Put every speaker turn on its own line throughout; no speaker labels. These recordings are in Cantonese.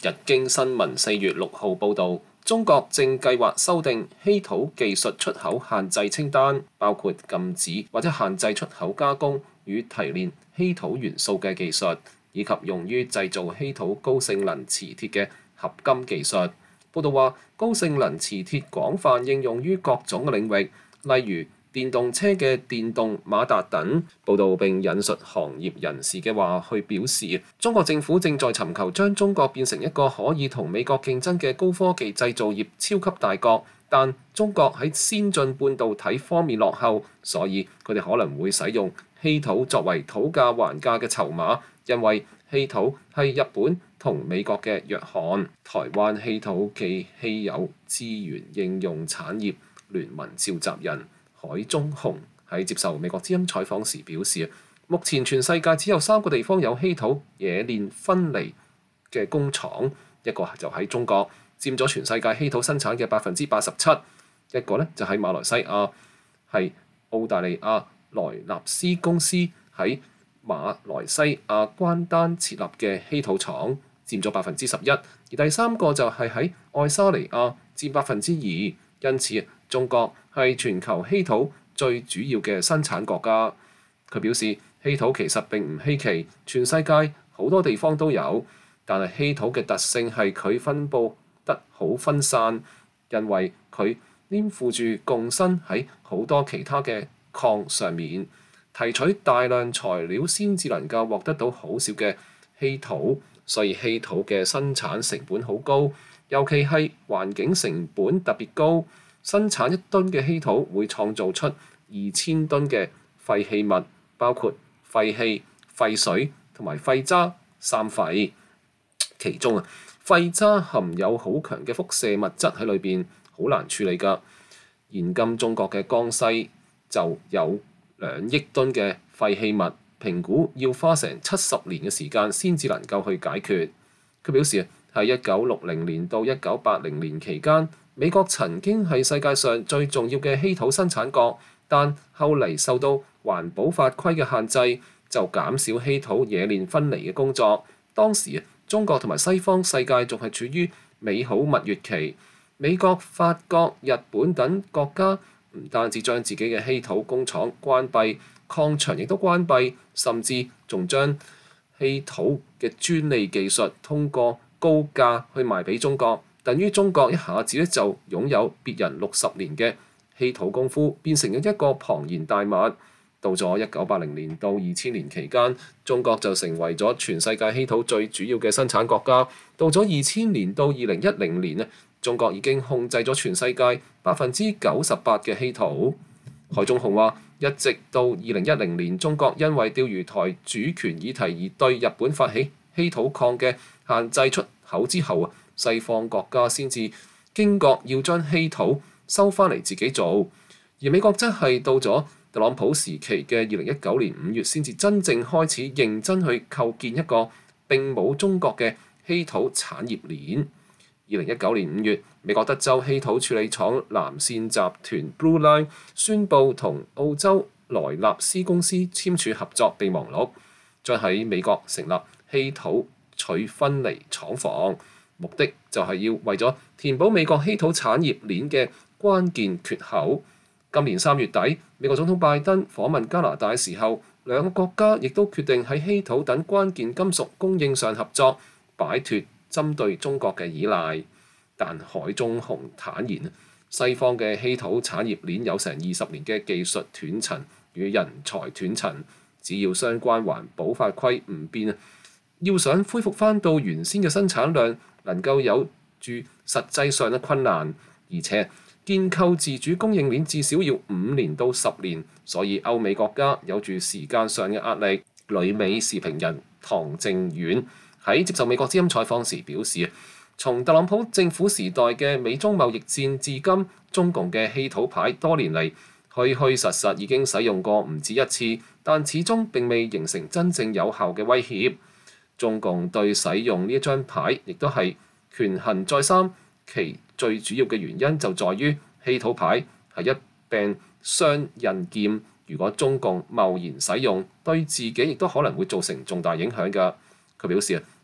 日經新聞4月6號報導，中國正計劃修訂稀土技術出口限制清單，包括禁止或者限制出口加工與提煉稀土元素嘅技術，以及用於製造稀土高性能磁鐵嘅合金技術。報導話，高性能磁鐵廣泛應用於各種嘅領域，例如電動車嘅電動馬達等。報導並引述行業人士嘅話去表示，中國政府正在尋求將中國變成一個可以同美國競爭嘅高科技製造業超級大國，但中國喺先進半導體方面落後，所以佢哋可能會使用稀土作為討價還價嘅籌碼，因為稀土係日本同美國嘅弱項。台灣稀土暨稀有資源應用產業聯盟召集人海忠雄喺接受美國之音採訪時表示，目前全世界只有3個地方有稀土冶煉分離嘅工廠，一個就喺中國，佔咗全世界稀土生產嘅87%，一個呢就喺馬來西亞，係澳大利亞萊納斯公司喺馬來西亞關丹設立嘅稀土廠，佔咗11%，而第3個就係喺愛沙尼亞，佔2%。因此，中國係全球稀土最主要嘅生產國家。佢表示，稀土其實並唔稀奇，全世界好多地方都有，但係稀土嘅特性係佢分佈得好分散，因為佢黏附住共生喺好多其他嘅礦上面，提取大量材料先至能夠獲得到好少嘅稀土，所以稀土嘅生產成本好高。尤其係環境成本特別高，生產1噸嘅稀土會創造出2000噸嘅廢棄物，包括廢氣、廢水同埋廢渣三廢。其中廢渣含有好強嘅輻射物質喺裏邊，好難處理㗎。現今中國嘅江西就有2億噸嘅廢棄物，評估要花成70年嘅時間先至能夠去解決。佢表示，喺1960年到1980年期間，美國曾經係世界上最重要嘅稀土生產國，但後嚟受到環保法規嘅限制，就減少稀土冶煉分離嘅工作。當時中國同埋西方世界仲係處於美好蜜月期，美國、法國、日本等國家唔單止將自己嘅稀土工廠關閉，礦場亦都關閉，甚至仲將稀土嘅專利技術通過高價去賣俾中國，等於中國一下子就擁有別人60年嘅稀土功夫，變成咗一個龐然大物。到咗1980年到2000年期間，中國就成為咗全世界稀土最主要嘅生產國家。到咗2000年到2010年，中國已經控制咗全世界98%嘅稀土。海忠雄話，一直到2010年，中國因為釣魚台主權議題而對日本發起稀土礦嘅限制出口之後，西方國家先至驚覺要將稀土收返嚟自己做，而美國則係到咗特朗普時期嘅2019年5月先至真正開始認真去構建一個並冇中國嘅稀土產業鏈。2019年5月，美國德州稀土處理廠藍線集團 Blue Line 宣布同澳洲萊納斯公司簽署合作備忘錄，將喺美國成立稀土取分離廠房，目的就係要為咗填補美國稀土產業鏈嘅關鍵缺口。今年3月底，美國總統拜登訪問加拿大嘅時候，兩個國家亦都決定喺稀土等關鍵金屬供應上合作，擺脫針對中國嘅依賴。但海忠雄坦言，西方嘅稀土產業鏈有成20年嘅技術斷層與人才斷層，只要相關環保法規唔變，要想恢復返到原先嘅生產量，能夠有住實際上嘅困難，而且建構自主供應鏈至少要5年到10年，所以歐美國家有住時間上嘅壓力。旅美時評人唐靖遠喺接受美國之音採訪時表示，從特朗普政府時代嘅美中貿易戰至今，中共嘅稀土牌多年嚟虛虛實實已經使用過唔止一次，但始終並未形成真正有效嘅威脅。中共對使用呢一張牌亦都係權衡再三，其最主要嘅原因就在於稀土牌係一柄雙刃劍，如果中共貿然使用，對自己亦都可能會造成重大影響㗎。佢表示，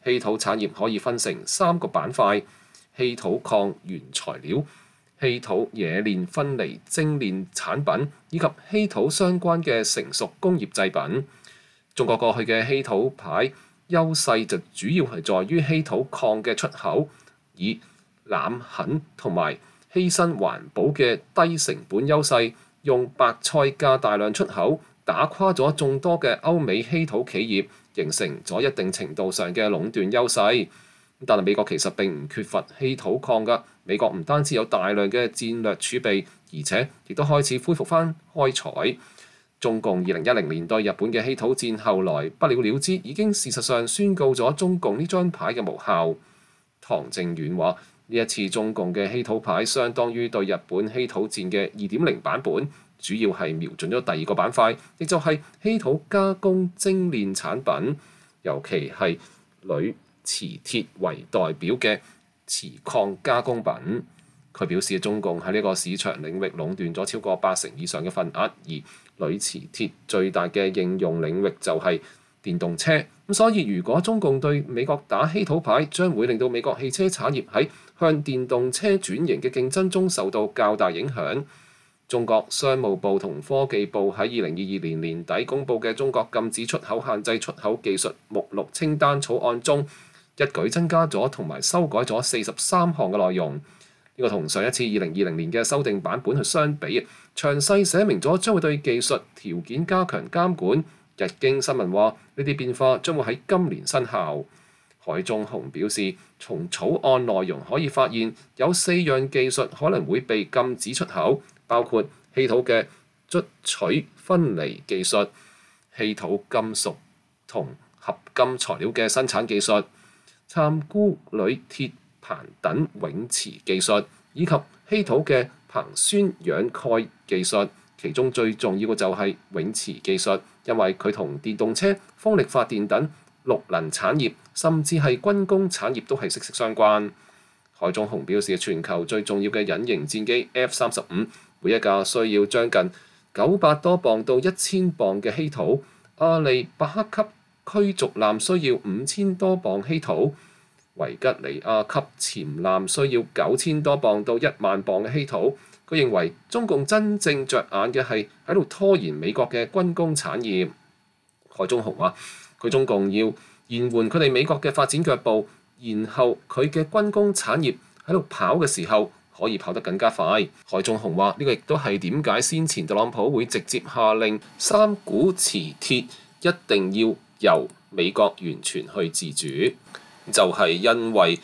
稀土產業可以分成3個板塊：稀土礦原材料、稀土冶煉分離精煉產品以及稀土相關嘅成熟工業製品。中國過去嘅稀土牌優勢就主要係在於稀土礦嘅出口，以濫墾同埋犧牲環保嘅低成本優勢，用白菜價大量出口，打垮咗眾多嘅歐美稀土企業，形成咗一定程度上嘅壟斷優勢。但係美國其實並唔缺乏稀土礦㗎，美國唔單止有大量嘅戰略儲備，而且亦都開始恢復返開採。中共2010年對日本嘅稀土戰後來不了了之，已經事實上宣告咗中共呢張牌嘅無效。唐正遠話：呢一次中共嘅稀土牌相當於對日本稀土戰嘅2.0版本，主要係瞄準咗第二個板塊，亦就係稀土加工精煉產品，尤其係鋁、磁鐵為代表嘅磁礦加工品。佢表示，中共喺呢個市場領域壟斷咗超過80%以上嘅份額，而鋁磁鐵最大嘅應用領域就係電動車。咁所以如果中共對美國打稀土牌，將會令到美國汽車產業喺向電動車轉型嘅競爭中受到較大影響。中國商務部同科技部喺2022年年底公佈嘅中國禁止出口限制出口技術目錄清單草案中，一舉增加咗同埋修改咗43項嘅內容。呢個同上一次2020年嘅修訂版本去相比，詳細寫明咗將會對技術條件加強監管。日經新聞話，呢啲變化將會喺今年生效。海忠雄表示，從草案內容可以發現，有4樣技術可能會被禁止出口，包括稀土嘅捽取分離技術、稀土金屬同合金材料嘅生產技術、摻鈷鋁鐵硼等永磁技術，以及稀土嘅硼酸氧鈣技術。其中最重要嘅就係永磁技術，因為佢同電動車、風力發電等綠能產業，甚至係軍工產業都係息息相關。海忠雄表示，全球最重要嘅隱形戰機 F-35，每一架需要將近900多磅到1000磅嘅稀土；阿利伯克級驅逐艦需要5000多磅稀土。維吉尼亞級潛艦需要9000多磅到10000磅嘅稀土。佢認為中共真正着眼嘅係喺度拖延美國嘅軍工產業。海忠雄話：佢中共要延緩佢哋美國嘅發展腳步，然後佢嘅軍工產業喺度跑嘅時候可以跑得更加快。海忠雄話：呢個亦都係點解先前特朗普會直接下令3股磁鐵一定要由美國完全去自主。就係因為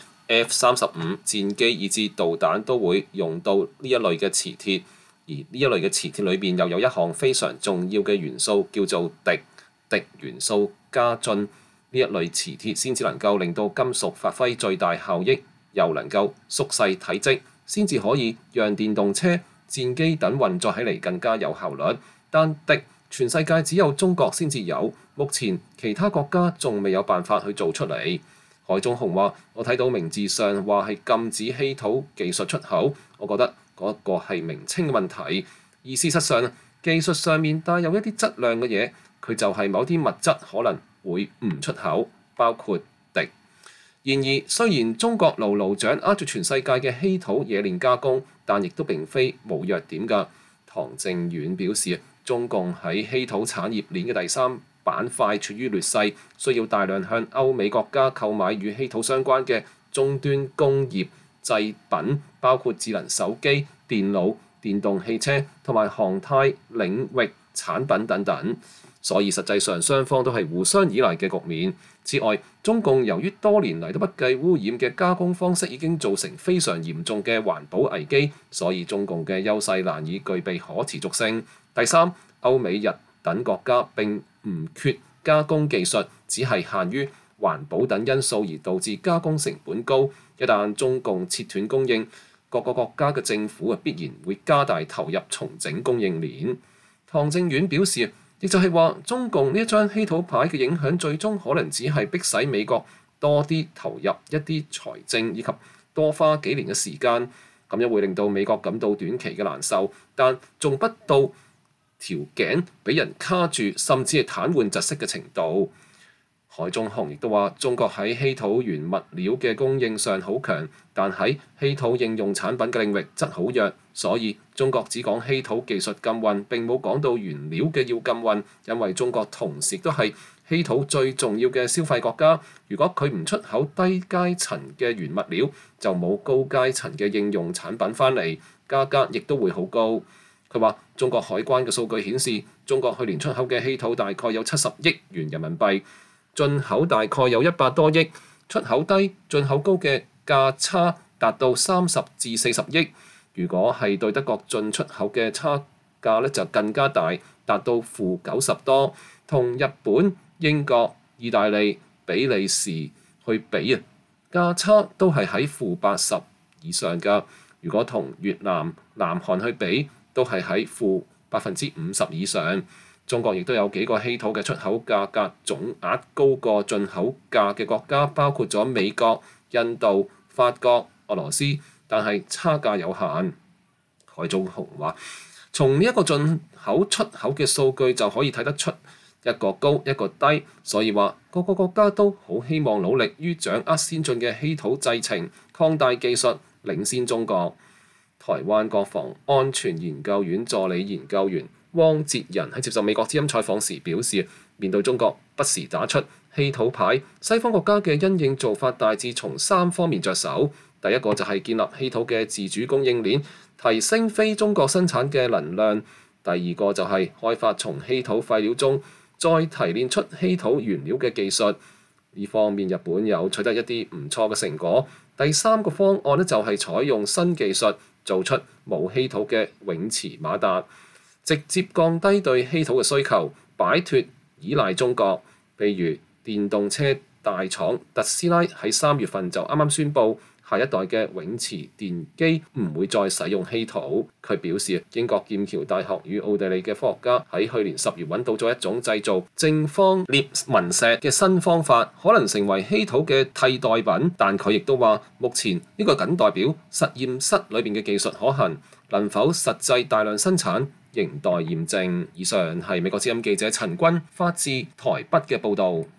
F-35 戰機以至導彈都會用到呢一類嘅磁鐵，而呢一類嘅磁鐵裏邊又有一項非常重要嘅元素叫做銻，銻元素加進呢一類磁鐵先至能夠令到金屬發揮最大效益，又能夠縮細體積，先至可以讓電動車、戰機等運作起嚟更加有效率。但銻全世界只有中國先至有，目前其他國家仲未有辦法去做出嚟。海忠雄話：我睇到名字上話係禁止稀土技術出口，我覺得嗰個係名稱嘅問題。而事實上，技術上面帶有一啲質量嘅嘢，佢就係某啲物質可能會唔出口，包括銻。然而，雖然中國牢牢掌握住全世界嘅稀土冶煉加工，但亦都並非冇弱點㗎。唐正遠表示，中共喺稀土產業鏈嘅第3板塊處於劣勢，需要大量向歐美國家購買與稀土相關嘅終端工業製品，包括智能手機、電腦、電動汽車同埋航太領域產品等等。所以實際上雙方都係互相依賴嘅局面。此外，中共由於多年嚟都不計污染嘅加工方式已經造成非常嚴重嘅環保危機，所以中共嘅優勢難以具備可持續性。第三，歐美日等國家並唔缺加工技術，只係限於環保等因素而導致加工成本高。一旦中共切斷供應，各個國家嘅政府必然會加大投入重整供應鏈。唐正遠表示，亦就係話，中共呢一張稀土牌嘅影響，最終可能只係迫使美國多啲投入一啲財政，以及多花幾年嘅時間，咁樣會令到美國感到短期嘅難受，但仲不到條頸俾人卡住，甚至係癱瘓窒息嘅程度。 海中雄亦都話，中國喺稀土原物料嘅供應上好強，但喺稀土應用產品嘅領域則好弱，所以中國只講稀土技術禁運，並冇講到原料嘅要禁運，因為中國同時都係稀土最重要嘅消費國家。如果佢唔出口低階層嘅原物料，就冇高階層嘅應用產品返嚟，價格亦都會好高。佢話中國海關嘅數據顯示，中國去年出口嘅稀土大概有70億元人民幣，進口大概有100多億，出口低進口高嘅價差達到30至40億。如果係對德國進出口嘅差價就更加大，達到-90多，同日本、英國、意大利、比利時去比價差都係喺-80以上㗎。如果同越南、南韓去比，都係喺-50%以上。中國亦都有幾個稀土嘅出口價格總額高過進口價嘅國家，包括咗美國、印度、法國、俄羅斯，但係差價有限。海中雄話：從呢一個進口出口嘅數據就可以睇得出一個高一個低，所以話各個國家都好希望努力於掌握先進嘅稀土製程，擴大技術，領先中國。台灣國防安全研究院助理研究員汪哲仁喺接受美國之音採訪時表示，面對中國不時打出稀土牌，西方國家嘅因應做法大致從3方面着手。第一個就係建立稀土嘅自主供應鏈，提升非中國生產嘅能量。第二個就係開發從稀土廢料中再提煉出稀土原料嘅技術，呢方面日本有取得一啲唔錯嘅成果。第三個方案就係採用新技術做出無稀土嘅永磁馬達，直接降低對稀土嘅需求，擺脫依賴中國。譬如電動車大廠特斯拉喺3月份就啱啱宣布，下一代嘅永磁電機唔會再使用稀土。佢表示，英國劍橋大學與奧地利嘅科學家喺去年10月揾到咗一種製造正方裂紋石嘅新方法，可能成為稀土嘅替代品。但佢亦都話，目前呢個僅代表實驗室裏邊嘅技術可行，能否實際大量生產仍待驗證。以上係美國之音記者陳君發自台北嘅報導。